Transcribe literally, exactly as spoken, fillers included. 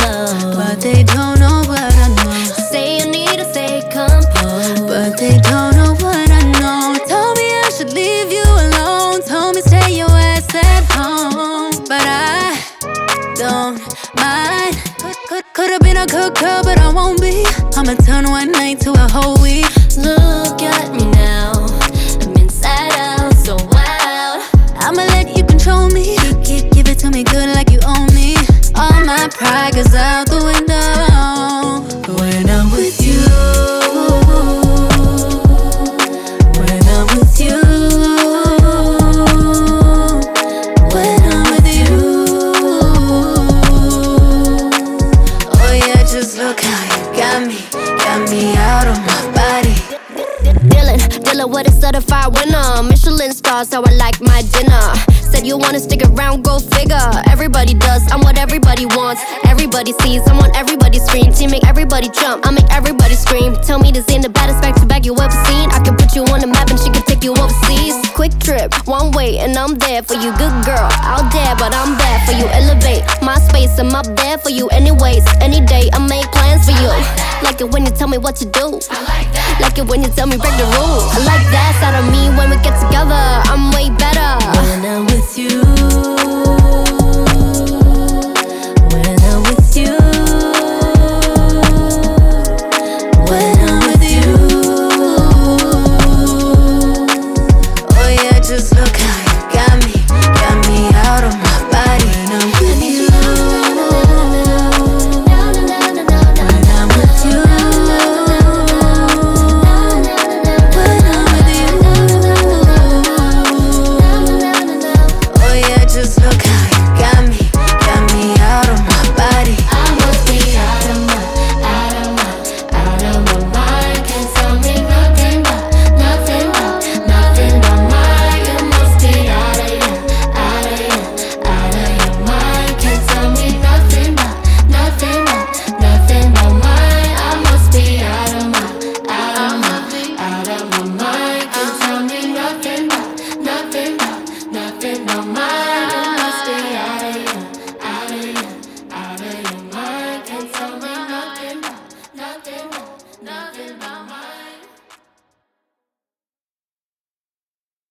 love, but they don't know what I know. Say you need to stay composed, but they don't know what I know. Told me I should leave you alone, told me stay your ass at home, but I don't mind. Could, could, could've been a good girl, but I won't be. I'ma turn one night to a whole week. Look at me now, I'm inside out, so wild. I'ma let you control me, give, give it to me good like you own me. All my pride goes out the window when I'm with you. When I'm with you. When I'm with you. Oh yeah, just look how you got me, got me out of my body. Dylan, Dylan with a certified winner. Michelin stars, how I like my dinner. Said you wanna stick around, go figure. Everybody does, I'm what everybody wants. Everybody sees, I'm on everybody's screen. Team make everybody jump, I make everybody scream. Tell me this ain't the baddest back to back you ever seen. I can put you on the map and she can take you overseas. Quick trip, one way and I'm there for you. Good girl, out there but I'm bad for you. Elevate my space, I'm up there for you. Anyways, any day I make plans for you. Like it when you tell me what to do, like it when you tell me break the rules. I like that side of me when we get together, I'm way better when I'm with you. When I'm with you. When I'm with you. Oh yeah, just look how you got me, got me out of my body. When I'm with you. When I'm with you. When I'm with you. Oh yeah, just look how you got me, got me out of my body. I must be out of my, out of my, out of my mind. Can't tell me nothing but, nothing but, nothing but mine. You must be out of your, out of your, out of your mind. Can't tell me nothing but, nothing but, nothing but mine. I must be out of my, out of my, out of my mind. Can't tell me nothing but, nothing but, nothing but mine.